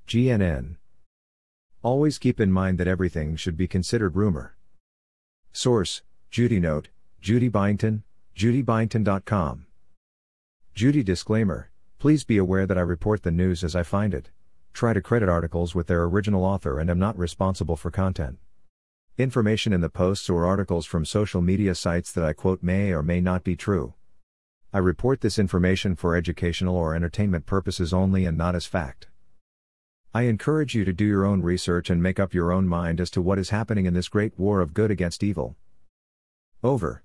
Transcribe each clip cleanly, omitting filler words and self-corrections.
GNN. Always keep in mind that everything should be considered rumor. Source: Judy Note, Judy Byington, judybyington.com. Judy disclaimer: please be aware that I report the news as I find it. Try to credit articles with their original author and am not responsible for content. Information in the posts or articles from social media sites that I quote may or may not be true. I report this information for educational or entertainment purposes only and not as fact. I encourage you to do your own research and make up your own mind as to what is happening in this great war of good against evil. Over.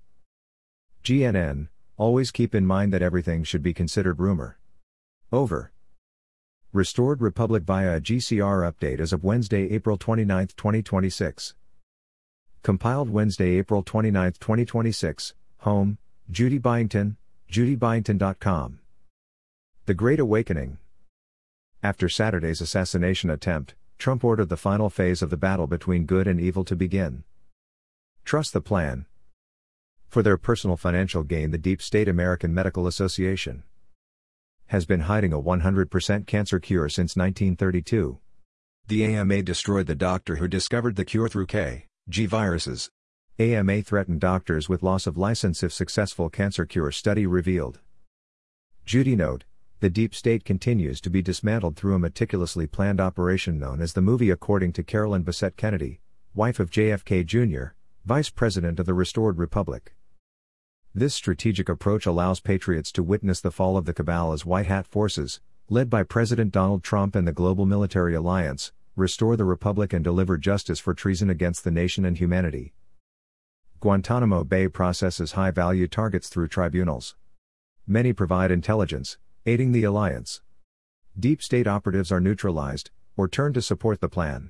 GNN, always keep in mind that everything should be considered rumor. Over. Restored Republic via a GCR update as of Wednesday, April 29, 2026. Compiled Wednesday, April 29, 2026. Home: Judy Byington, judybyington.com. The Great Awakening. After Saturday's assassination attempt, Trump ordered the final phase of the battle between good and evil to begin. Trust the plan. For their personal financial gain, the deep state American Medical Association has been hiding a 100% cancer cure since 1932. The AMA destroyed the doctor who discovered the cure through G viruses. AMA threatened doctors with loss of license if successful cancer cure study revealed. Judy Note: the deep state continues to be dismantled through a meticulously planned operation known as the movie, according to Carolyn Bessette Kennedy, wife of JFK Jr., Vice President of the Restored Republic. This strategic approach allows patriots to witness the fall of the cabal as white hat forces, led by President Donald Trump and the Global Military Alliance, restore the republic and deliver justice for treason against the nation and humanity. Guantanamo Bay processes high-value targets through tribunals. Many provide intelligence, aiding the alliance. Deep state operatives are neutralized, or turned to support the plan.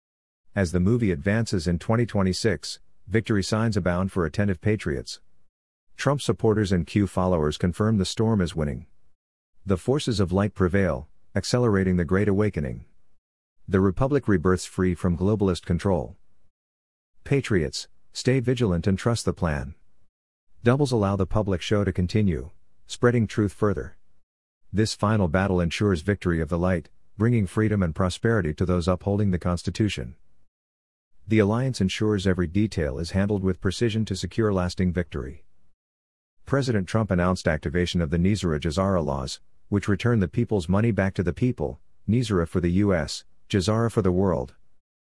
As the movie advances in 2026, victory signs abound for attentive patriots. Trump supporters and Q followers confirm the storm is winning. The forces of light prevail, accelerating the Great Awakening. The Republic rebirths free from globalist control. Patriots, stay vigilant and trust the plan. Doubles allow the public show to continue, spreading truth further. This final battle ensures victory of the light, bringing freedom and prosperity to those upholding the Constitution. The alliance ensures every detail is handled with precision to secure lasting victory. President Trump announced activation of the Nizara-Jazara laws, which return the people's money back to the people, Nizara for the U.S., Jazara for the world.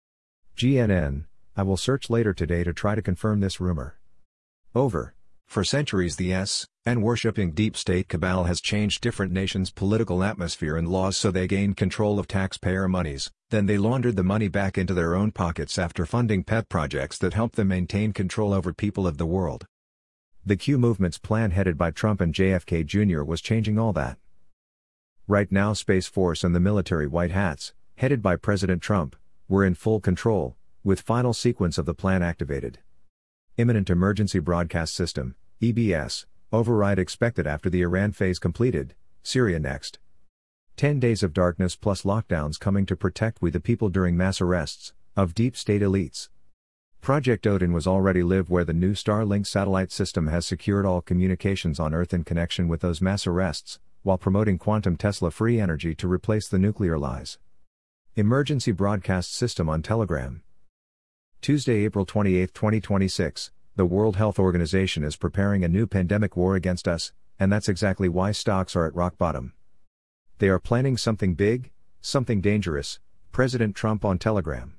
GNN, I will search later today to try to confirm this rumor. Over. For centuries the S.N. worshipping deep state cabal has changed different nations' political atmosphere and laws so they gained control of taxpayer monies, then they laundered the money back into their own pockets after funding pet projects that help them maintain control over people of the world. The Q movement's plan, headed by Trump and JFK Jr., was changing all that. Right now Space Force and the military white hats, headed by President Trump, were in full control, with final sequence of the plan activated. Imminent Emergency Broadcast System, EBS, override expected after the Iran phase completed, Syria next. 10 days of darkness plus lockdowns coming to protect we the people during mass arrests of deep state elites. Project Odin was already live where the new Starlink satellite system has secured all communications on Earth in connection with those mass arrests, while promoting quantum Tesla-free energy to replace the nuclear lies. Emergency Broadcast System on Telegram. Tuesday, April 28, 2026, the World Health Organization is preparing a new pandemic war against us, and that's exactly why stocks are at rock bottom. They are planning something big, something dangerous, President Trump on Telegram.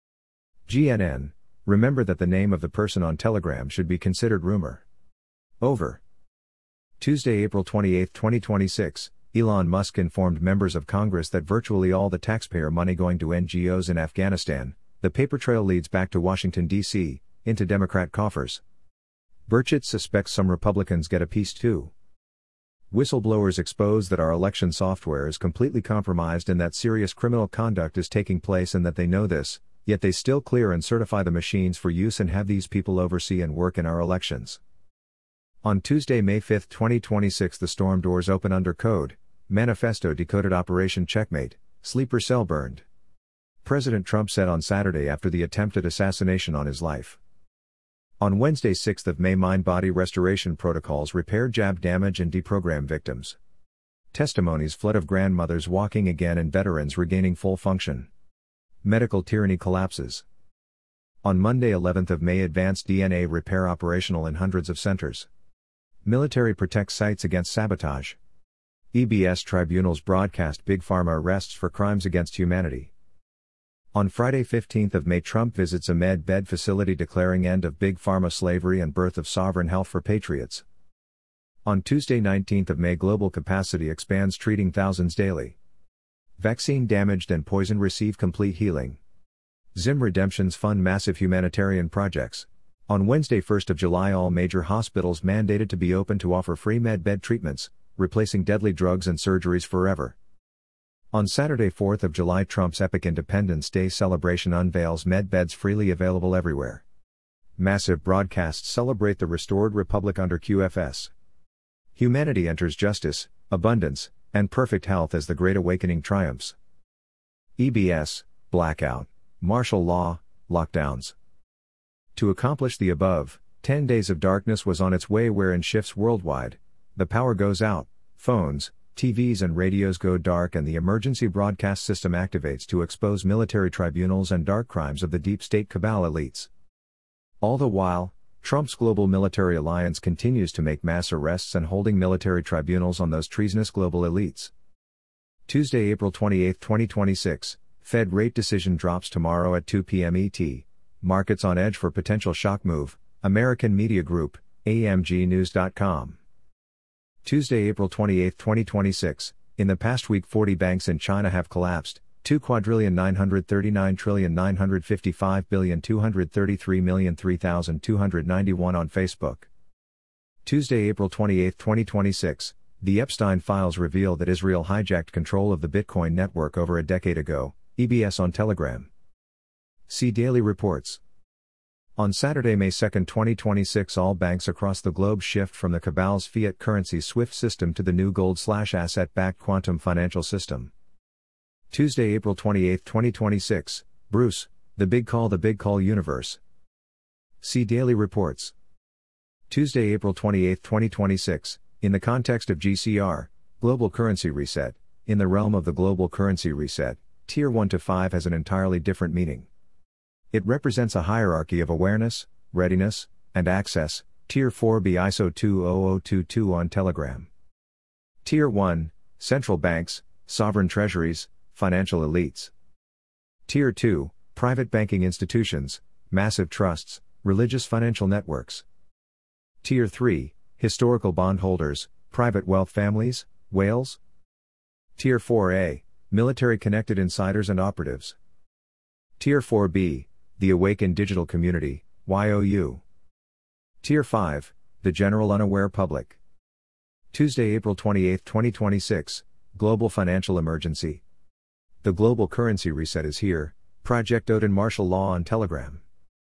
GNN, remember that the name of the person on Telegram should be considered rumor. Over. Tuesday, April 28, 2026, Elon Musk informed members of Congress that virtually all the taxpayer money going to NGOs in Afghanistan, the paper trail leads back to Washington, D.C., into Democrat coffers. Burchett suspects some Republicans get a piece too. Whistleblowers expose that our election software is completely compromised and that serious criminal conduct is taking place and that they know this, yet they still clear and certify the machines for use and have these people oversee and work in our elections. On Tuesday, May 5, 2026, the storm doors open under code. Manifesto decoded Operation Checkmate, sleeper cell burned. President Trump said on Saturday after the attempted assassination on his life. On Wednesday, 6th of May, mind-body restoration protocols repaired jab damage and deprogram victims. Testimonies flood of grandmothers walking again and veterans regaining full function. Medical tyranny collapses. On Monday 11th of May, advanced DNA repair operational in hundreds of centers. Military protects sites against sabotage. EBS tribunals broadcast Big Pharma arrests for crimes against humanity. On Friday 15th of May, Trump visits a med bed facility declaring end of Big Pharma slavery and birth of sovereign health for patriots. On Tuesday 19th of May, global capacity expands, treating thousands daily. Vaccine damaged and poisoned receive complete healing. Zim redemptions fund massive humanitarian projects. On Wednesday 1st of July, all major hospitals mandated to be open to offer free med bed treatments, replacing deadly drugs and surgeries forever. On Saturday 4th of July, Trump's epic Independence Day celebration unveils med beds freely available everywhere. Massive broadcasts celebrate the restored republic under QFS. Humanity enters justice, abundance, and perfect health as the Great Awakening triumphs. EBS, blackout, martial law, lockdowns. To accomplish the above, 10 days of darkness was on its way, wherein shifts worldwide. The power goes out, phones, TVs and radios go dark, and the emergency broadcast system activates to expose military tribunals and dark crimes of the deep state cabal elites. All the while, Trump's global military alliance continues to make mass arrests and holding military tribunals on those treasonous global elites. Tuesday, April 28, 2026, Fed rate decision drops tomorrow at 2 p.m. ET. Markets on edge for potential shock move. American Media Group, AMGnews.com. Tuesday, April 28, 2026, in the past week 40 banks in China have collapsed, 2,939,955,233,003,291 on Facebook. Tuesday, April 28, 2026, the Epstein files reveal that Israel hijacked control of the Bitcoin network over a decade ago, EBS on Telegram. See daily reports. On Saturday, May 2, 2026, all banks across the globe shift from the cabal's fiat currency SWIFT system to the new gold/asset-backed quantum financial system. Tuesday, April 28, 2026, Bruce, the Big Call universe. See daily reports. Tuesday, April 28, 2026, in the context of GCR, Global Currency Reset, in the realm of the Global Currency Reset, Tier 1 to 5 has an entirely different meaning. It represents a hierarchy of awareness, readiness, and access. Tier 4B ISO 20022 on Telegram. Tier 1, central banks, sovereign treasuries, financial elites. Tier 2, private banking institutions, massive trusts, religious financial networks. Tier 3, historical bondholders, private wealth families, whales. Tier 4A, military-connected insiders and operatives. Tier 4B, the awakened digital community, YOU. Tier 5, the general unaware public. Tuesday, April 28, 2026, Global Financial Emergency. The Global Currency Reset is here, Project Odin martial law on Telegram.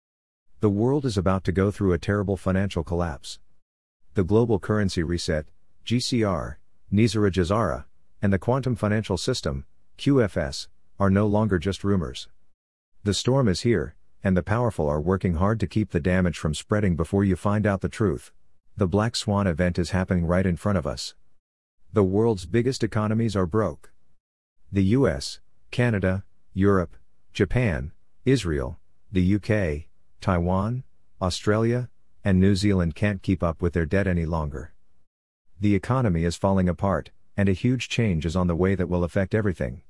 The world is about to go through a terrible financial collapse. The Global Currency Reset, GCR, Nizar Jazara, and the Quantum Financial System, QFS, are no longer just rumors. The storm is here, and the powerful are working hard to keep the damage from spreading before you find out the truth. The Black Swan event is happening right in front of us. The world's biggest economies are broke. The US, Canada, Europe, Japan, Israel, the UK, Taiwan, Australia, and New Zealand can't keep up with their debt any longer. The economy is falling apart, and a huge change is on the way that will affect everything.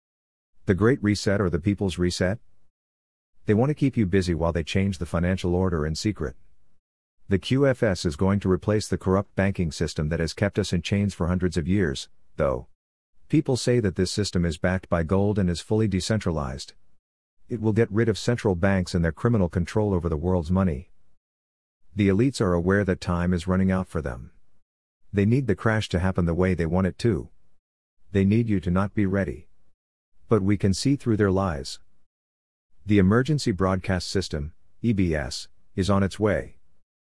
The Great Reset or the People's Reset? They want to keep you busy while they change the financial order in secret. The QFS is going to replace the corrupt banking system that has kept us in chains for hundreds of years, though. People say that this system is backed by gold and is fully decentralized. It will get rid of central banks and their criminal control over the world's money. The elites are aware that time is running out for them. They need the crash to happen the way they want it to. They need you to not be ready. But we can see through their lies. The Emergency Broadcast System, EBS, is on its way.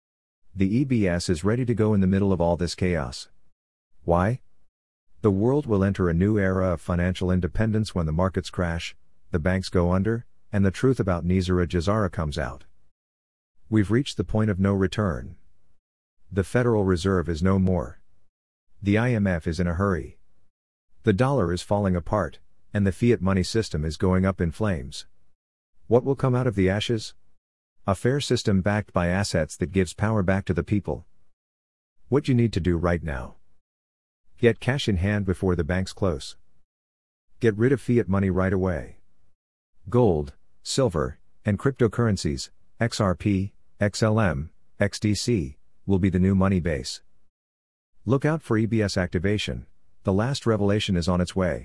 The EBS is ready to go in the middle of all this chaos. Why? The world will enter a new era of financial independence when the markets crash, the banks go under, and the truth about Nizar Jazara comes out. We've reached the point of no return. The Federal Reserve is no more. The IMF is in a hurry. The dollar is falling apart, and the fiat money system is going up in flames. What will come out of the ashes? A fair system backed by assets that gives power back to the people. What you need to do right now. Get cash in hand before the banks close. Get rid of fiat money right away. Gold, silver, and cryptocurrencies, XRP, XLM, XDC, will be the new money base. Look out for EBS activation. The last revelation is on its way.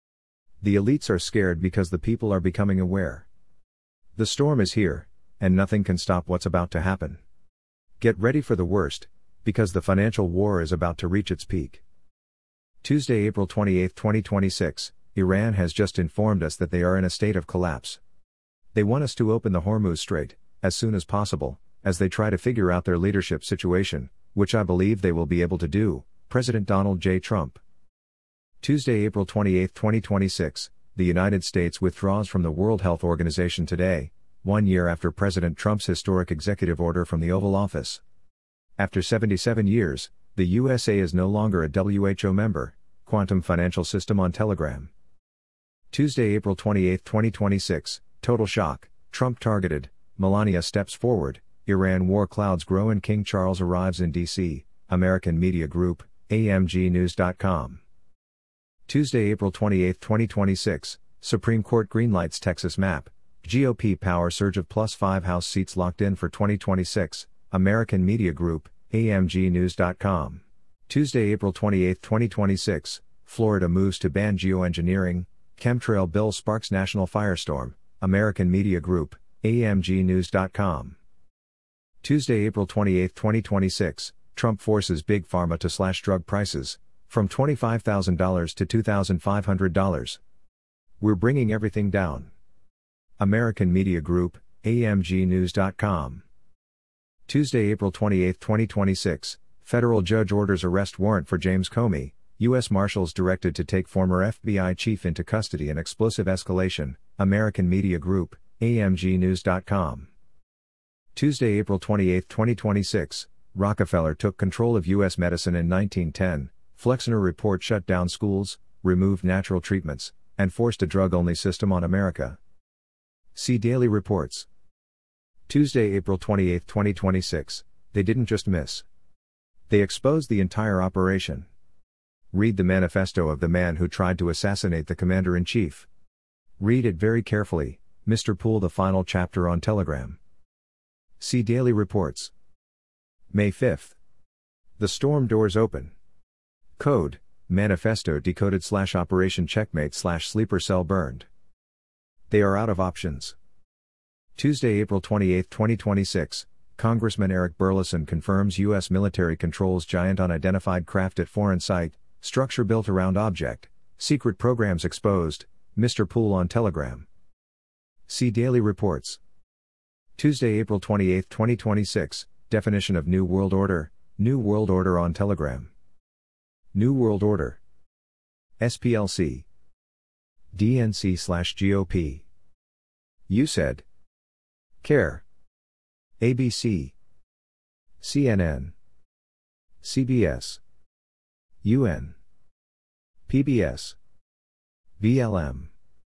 The elites are scared because the people are becoming aware. The storm is here, and nothing can stop what's about to happen. Get ready for the worst, because the financial war is about to reach its peak. Tuesday, April 28, 2026, Iran has just informed us that they are in a state of collapse. They want us to open the Hormuz Strait, as soon as possible, as they try to figure out their leadership situation, which I believe they will be able to do, President Donald J. Trump. Tuesday, April 28, 2026, the United States withdraws from the World Health Organization today, 1 year after President Trump's historic executive order from the Oval Office. After 77 years, the USA is no longer a WHO member, Quantum Financial System on Telegram. Tuesday, April 28, 2026, total shock, Trump targeted, Melania steps forward, Iran war clouds grow and King Charles arrives in D.C., American Media Group, AMGnews.com. Tuesday, April 28, 2026, Supreme Court greenlights Texas map, GOP power surge of +5 House seats locked in for 2026, American Media Group, AMGnews.com. Tuesday, April 28, 2026, Florida moves to ban geoengineering, chemtrail bill sparks national firestorm, American Media Group, AMGnews.com. Tuesday, April 28, 2026, Trump forces Big Pharma to slash drug prices, from $25,000 to $2,500. We're bringing everything down. American Media Group, AMGnews.com. Tuesday, April 28, 2026, federal judge orders arrest warrant for James Comey, U.S. Marshals directed to take former FBI chief into custody in explosive escalation, American Media Group, AMGnews.com. Tuesday, April 28, 2026, Rockefeller took control of U.S. medicine in 1910, Flexner report shut down schools, removed natural treatments, and forced a drug-only system on America. See Daily Reports. Tuesday, April 28, 2026, they didn't just miss. They exposed the entire operation. Read the manifesto of the man who tried to assassinate the commander-in-chief. Read it very carefully, Mr. Poole. The final chapter on Telegram. See Daily Reports. May 5th. The storm doors open. Code, manifesto decoded / Operation Checkmate / sleeper cell burned. They are out of options. Tuesday, April 28, 2026, Congressman Eric Burleson confirms U.S. military controls giant unidentified craft at foreign site, structure built around object, secret programs exposed, Mr. Poole on Telegram. See Daily Reports. Tuesday, April 28, 2026, definition of New World Order on Telegram. New World Order. SPLC. DNC/GOP. USAID. CARE. ABC. CNN. CBS. UN. PBS. BLM.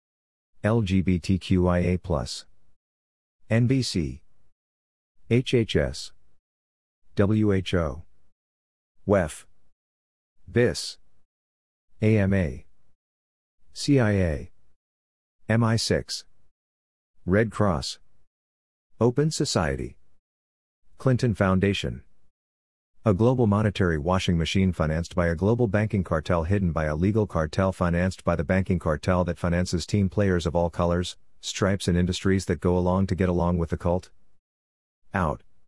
LGBTQIA+. NBC. HHS. WHO. WEF. BIS. AMA. CIA. MI6. Red Cross. Open Society. Clinton Foundation. A global monetary washing machine financed by a global banking cartel hidden by a legal cartel financed by the banking cartel that finances team players of all colors, stripes and industries that go along to get along with the cult. Out.